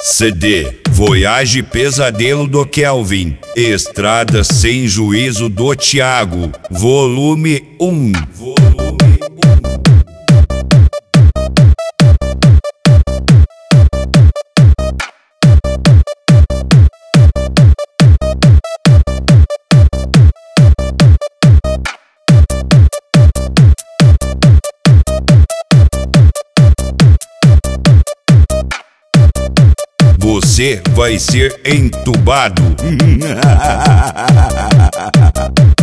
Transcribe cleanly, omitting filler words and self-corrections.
CD Voyage Pesadelo do Kelvin, Estrada Sem Juízo do Thiago, Volume 1. Você vai ser entubado.